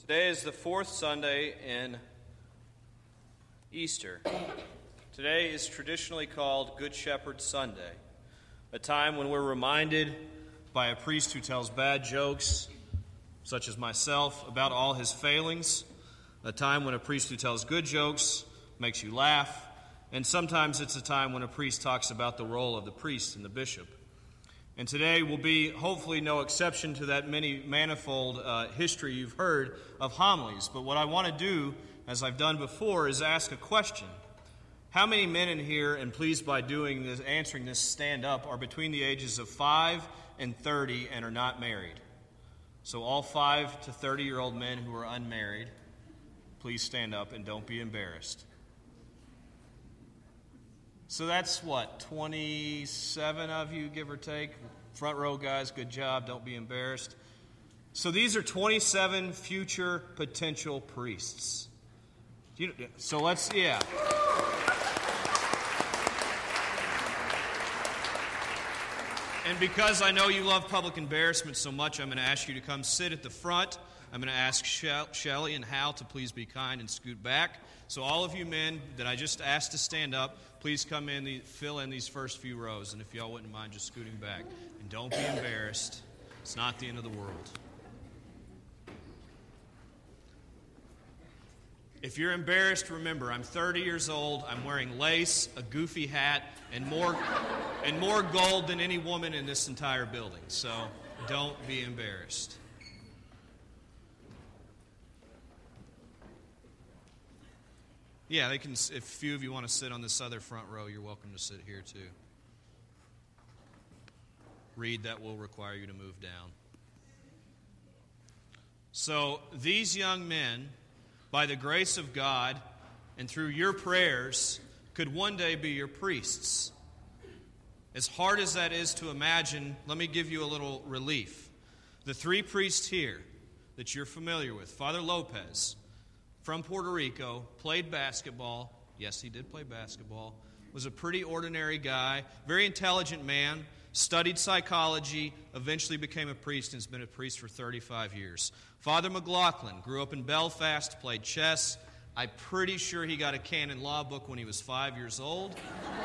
Today is the fourth Sunday in Easter. Today is traditionally called Good Shepherd Sunday, a time when we're reminded by a priest who tells bad jokes, such as myself, about all his failings, a time when a priest who tells good jokes makes you laugh, and sometimes it's a time when a priest talks about the role of the priest and the bishop. And today will be hopefully no exception to that manifold history you've heard of homilies. But what I want to do, as I've done before, is ask a question. How many men in here, and please by doing this, answering this, stand up, are between the ages of 5 and 30 and are not married? So all 5 to 30-year-old men who are unmarried, please stand up and don't be embarrassed. So that's what, 27 of you, give or take? Front row guys, good job, don't be embarrassed. So these are 27 future potential priests. So let's. And because I know you love public embarrassment so much, I'm going to ask you to come sit at the front. I'm going to ask Shelley and Hal to please be kind and scoot back. So all of you men that I just asked to stand up, please come in, fill in these first few rows. And if y'all wouldn't mind just scooting back. And don't be embarrassed. It's not the end of the world. If you're embarrassed, remember, I'm 30 years old, I'm wearing lace, a goofy hat, and more gold than any woman in this entire building. So don't be embarrassed. Yeah, they can. If a few of you want to sit on this other front row, you're welcome to sit here too. Reed, that will require you to move down. So these young men, by the grace of God and through your prayers, could one day be your priests. As hard as that is to imagine, let me give you a little relief. The 3 priests here that you're familiar with, Father Lopez, from Puerto Rico, played basketball. Yes, he did play basketball. Was a pretty ordinary guy, very intelligent man, studied psychology, eventually became a priest and has been a priest for 35 years. Father McLaughlin grew up in Belfast, played chess. I'm pretty sure he got a canon law book when he was 5 years old.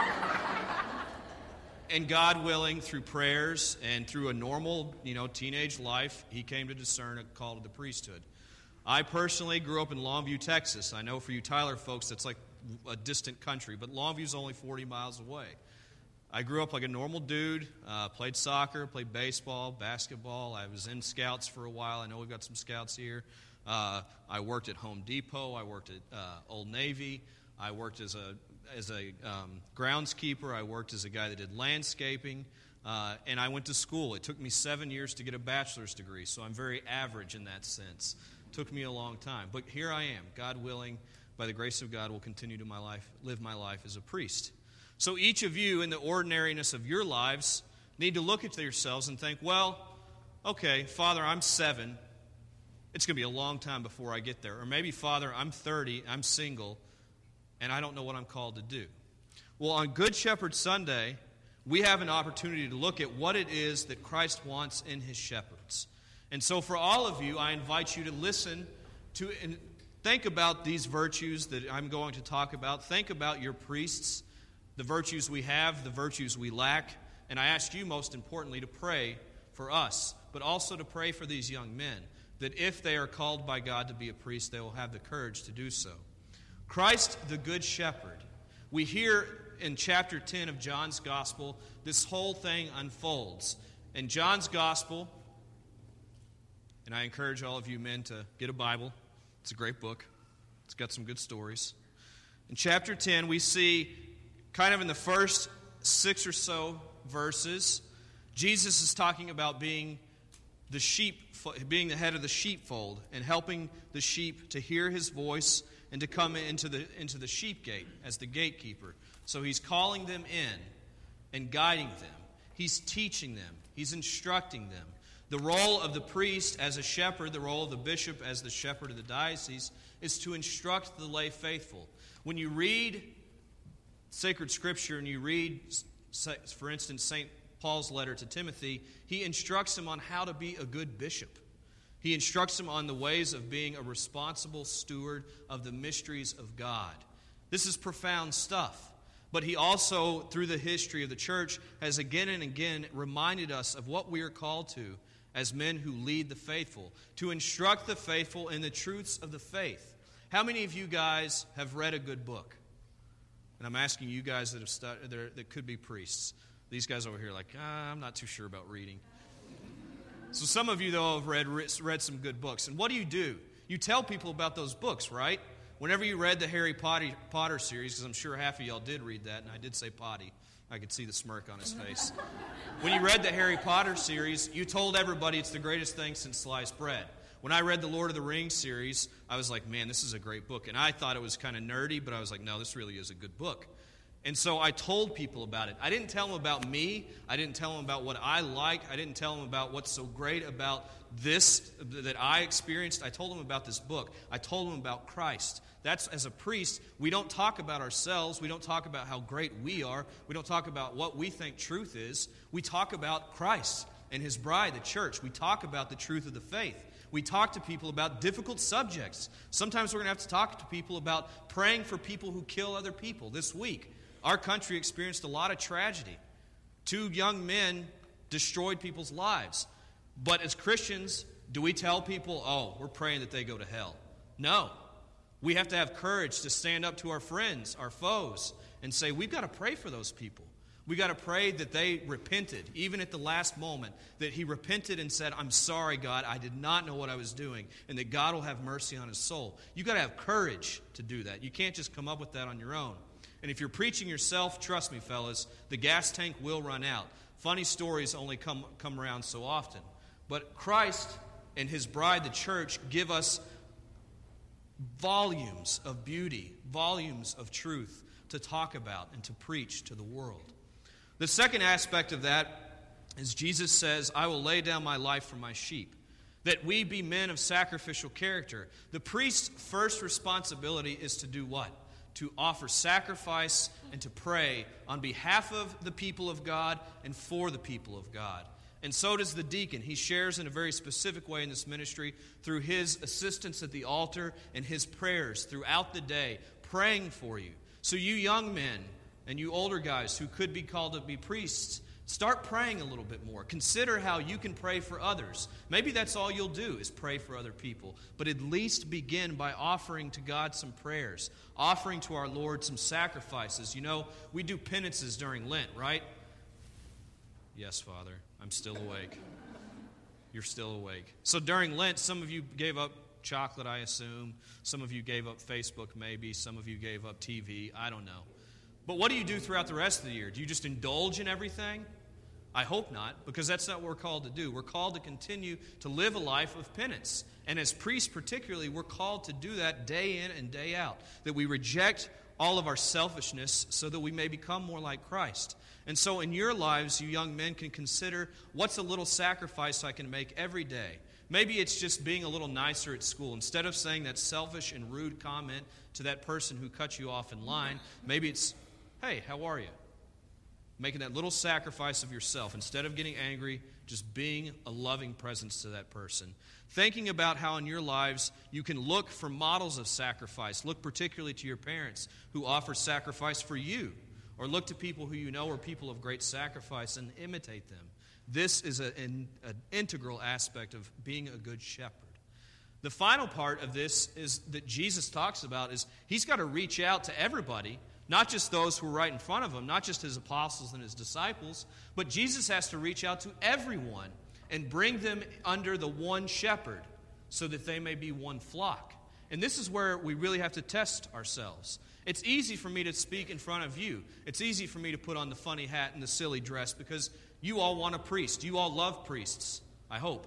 And God willing, through prayers and through a normal, teenage life, he came to discern a call to the priesthood. I personally grew up in Longview, Texas. I know for you Tyler folks, that's like a distant country, but Longview's only 40 miles away. I grew up like a normal dude, played soccer, played baseball, basketball. I was in scouts for a while. I know we've got some scouts here. I worked at Home Depot. I worked at Old Navy. I worked as a groundskeeper. I worked as a guy that did landscaping. And I went to school. It took me 7 years to get a bachelor's degree, so I'm very average in that sense. Took me a long time. But here I am. God willing, by the grace of God, will continue to live my life as a priest. So each of you, in the ordinariness of your lives, need to look at yourselves and think, well, okay, Father, I'm 7. It's going to be a long time before I get there. Or maybe, Father, I'm 30, I'm single, and I don't know what I'm called to do. Well, on Good Shepherd Sunday, we have an opportunity to look at what it is that Christ wants in his shepherds. And so for all of you, I invite you to listen to and think about these virtues that I'm going to talk about. Think about your priests, the virtues we have, the virtues we lack. And I ask you, most importantly, to pray for us, but also to pray for these young men, that if they are called by God to be a priest, they will have the courage to do so. Christ, the Good Shepherd. We hear in chapter 10 of John's Gospel, this whole thing unfolds. In John's Gospel, and I encourage all of you men to get a Bible. It's a great book. It's got some good stories. In chapter 10, we see kind of in the first 6 or so verses, Jesus is talking about being the head of the sheepfold and helping the sheep to hear his voice and to come into the sheep gate as the gatekeeper. So he's calling them in and guiding them. He's teaching them. He's instructing them. The role of the priest as a shepherd, the role of the bishop as the shepherd of the diocese, is to instruct the lay faithful. When you read sacred scripture and you read, for instance, St. Paul's letter to Timothy, he instructs him on how to be a good bishop. He instructs them on the ways of being a responsible steward of the mysteries of God. This is profound stuff. But he also, through the history of the church, has again and again reminded us of what we are called to as men who lead the faithful, to instruct the faithful in the truths of the faith. How many of you guys have read a good book? And I'm asking you guys that have studied, that could be priests. These guys over here are like, I'm not too sure about reading. So some of you, though, have read some good books. And what do? You tell people about those books, right? Whenever you read the Harry Potter series, because I'm sure half of y'all did read that, and I did say potty. I could see the smirk on his face. When you read the Harry Potter series, you told everybody it's the greatest thing since sliced bread. When I read the Lord of the Rings series, I was like, man, this is a great book. And I thought it was kind of nerdy, but I was like, no, this really is a good book. And so I told people about it. I didn't tell them about me. I didn't tell them about what I like. I didn't tell them about what's so great about this that I experienced. I told them about this book. I told them about Christ. That's, as a priest, we don't talk about ourselves. We don't talk about how great we are. We don't talk about what we think truth is. We talk about Christ and His bride, the church. We talk about the truth of the faith. We talk to people about difficult subjects. Sometimes we're going to have to talk to people about praying for people who kill other people. This week, our country experienced a lot of tragedy. 2 young men destroyed people's lives. But as Christians, do we tell people, oh, we're praying that they go to hell? No. We have to have courage to stand up to our friends, our foes, and say, we've got to pray for those people. We've got to pray that they repented, even at the last moment, that he repented and said, I'm sorry, God, I did not know what I was doing, and that God will have mercy on his soul. You've got to have courage to do that. You can't just come up with that on your own. And if you're preaching yourself, trust me, fellas, the gas tank will run out. Funny stories only come around so often. But Christ and his bride, the church, give us volumes of beauty, volumes of truth to talk about and to preach to the world. The second aspect of that is Jesus says, I will lay down my life for my sheep. That we be men of sacrificial character. The priest's first responsibility is to do what? To offer sacrifice and to pray on behalf of the people of God and for the people of God. And so does the deacon. He shares in a very specific way in this ministry through his assistance at the altar and his prayers throughout the day, praying for you. So you young men and you older guys who could be called to be priests, start praying a little bit more. Consider how you can pray for others. Maybe that's all you'll do is pray for other people. But at least begin by offering to God some prayers, offering to our Lord some sacrifices. You know, we do penances during Lent, right? Yes, Father, I'm still awake. You're still awake. So during Lent, some of you gave up chocolate, I assume. Some of you gave up Facebook, maybe. Some of you gave up TV. I don't know. But what do you do throughout the rest of the year? Do you just indulge in everything? I hope not, because that's not what we're called to do. We're called to continue to live a life of penance. And as priests particularly, we're called to do that day in and day out. That we reject all of our selfishness so that we may become more like Christ. And so in your lives, you young men can consider, what's a little sacrifice I can make every day? Maybe it's just being a little nicer at school. Instead of saying that selfish and rude comment to that person who cut you off in line, maybe it's, hey, how are you? Making that little sacrifice of yourself. Instead of getting angry, just being a loving presence to that person. Thinking about how in your lives you can look for models of sacrifice. Look particularly to your parents who offer sacrifice for you. Or look to people who you know are people of great sacrifice and imitate them. This is an integral aspect of being a good shepherd. The final part of this is that Jesus talks about is he's got to reach out to everybody, not just those who are right in front of him, not just his apostles and his disciples, but Jesus has to reach out to everyone and bring them under the one shepherd so that they may be one flock. And this is where we really have to test ourselves. It's easy for me to speak in front of you. It's easy for me to put on the funny hat and the silly dress because you all want a priest. You all love priests, I hope.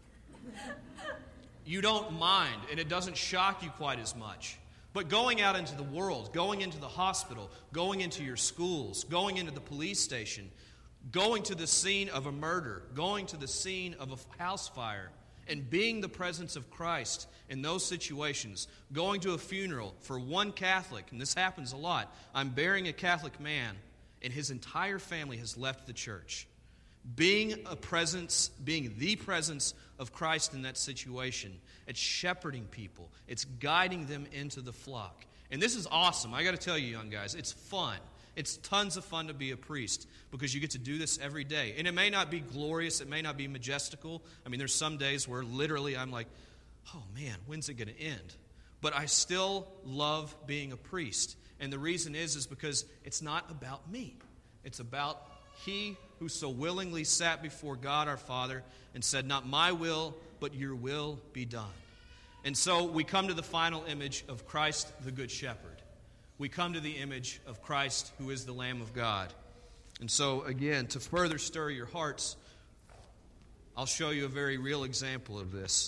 You don't mind, and it doesn't shock you quite as much. But going out into the world, going into the hospital, going into your schools, going into the police station, going to the scene of a murder, going to the scene of a house fire, and being the presence of Christ in those situations, going to a funeral for one Catholic, and this happens a lot. I'm burying a Catholic man, and his entire family has left the church. being the presence of Christ in that situation. It's shepherding people. It's guiding them into the flock. And this is awesome. I got to tell you, young guys, it's fun. It's tons of fun to be a priest because you get to do this every day. And it may not be glorious. It may not be majestical. I mean, there's some days where literally I'm like, oh man, when's it going to end? But I still love being a priest. And the reason is because it's not about me. It's about He who so willingly sat before God our Father and said, not my will, but your will be done. And so we come to the final image of Christ the Good Shepherd. We come to the image of Christ who is the Lamb of God. And so again, to further stir your hearts, I'll show you a very real example of this.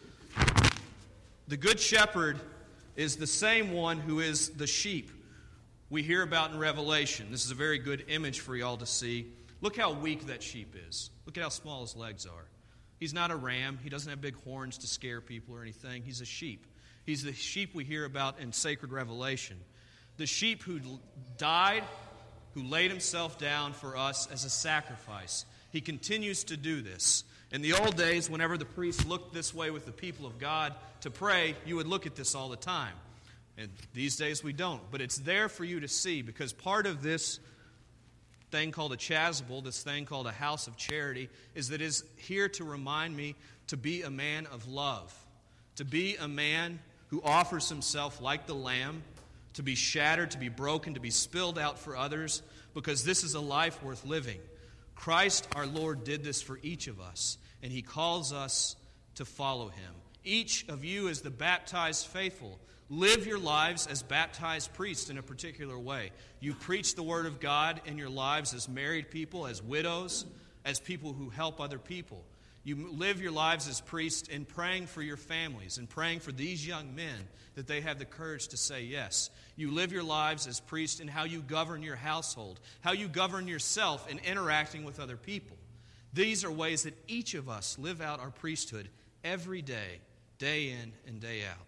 The Good Shepherd is the same one who is the sheep we hear about in Revelation. This is a very good image for y'all to see. Look how weak that sheep is. Look at how small his legs are. He's not a ram. He doesn't have big horns to scare people or anything. He's a sheep. He's the sheep we hear about in sacred Revelation. The sheep who died, who laid himself down for us as a sacrifice. He continues to do this. In the old days, whenever the priests looked this way with the people of God to pray, you would look at this all the time. And these days we don't. But it's there for you to see, because part of this thing called a chasuble, this thing called a house of charity, is that it is here to remind me to be a man of love, to be a man who offers himself like the lamb, to be shattered, to be broken, to be spilled out for others, because this is a life worth living. Christ our Lord did this for each of us, and He calls us to follow Him. Each of you as the baptized faithful, live your lives as baptized priests in a particular way. You preach the Word of God in your lives as married people, as widows, as people who help other people. You live your lives as priests in praying for your families and praying for these young men that they have the courage to say yes. You live your lives as priests in how you govern your household, how you govern yourself in interacting with other people. These are ways that each of us live out our priesthood every day, day in and day out.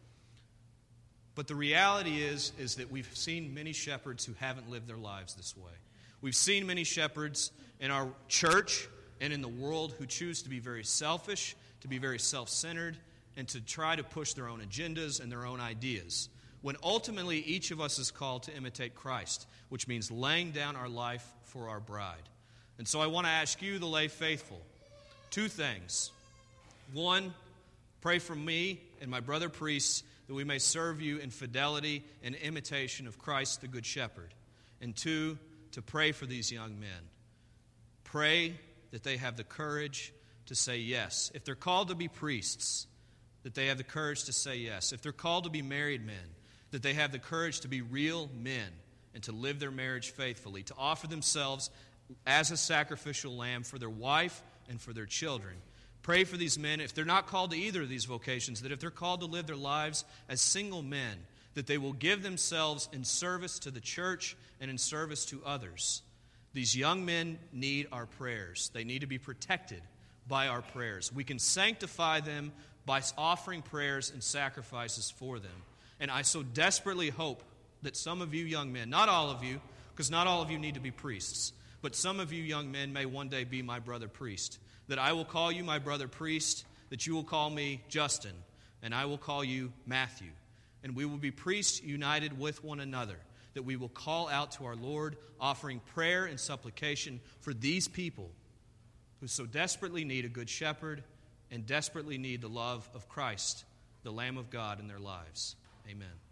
But the reality is that we've seen many shepherds who haven't lived their lives this way. We've seen many shepherds in our church and in the world who choose to be very selfish, to be very self-centered, and to try to push their own agendas and their own ideas. When ultimately each of us is called to imitate Christ, which means laying down our life for our bride. And so I want to ask you, the lay faithful, two things. One, pray for me and my brother priests that we may serve you in fidelity and imitation of Christ the Good Shepherd. And two, to pray for these young men. Pray that they have the courage to say yes. If they're called to be priests, that they have the courage to say yes. If they're called to be married men, that they have the courage to be real men and to live their marriage faithfully, to offer themselves as a sacrificial lamb for their wife and for their children. Pray for these men, if they're not called to either of these vocations, that if they're called to live their lives as single men, that they will give themselves in service to the church and in service to others. These young men need our prayers. They need to be protected by our prayers. We can sanctify them by offering prayers and sacrifices for them. And I so desperately hope that some of you young men, not all of you, because not all of you need to be priests, but some of you young men may one day be my brother priest. That I will call you my brother priest, that you will call me Justin, and I will call you Matthew. And we will be priests united with one another, that we will call out to our Lord, offering prayer and supplication for these people who so desperately need a good shepherd and desperately need the love of Christ, the Lamb of God, in their lives. Amen.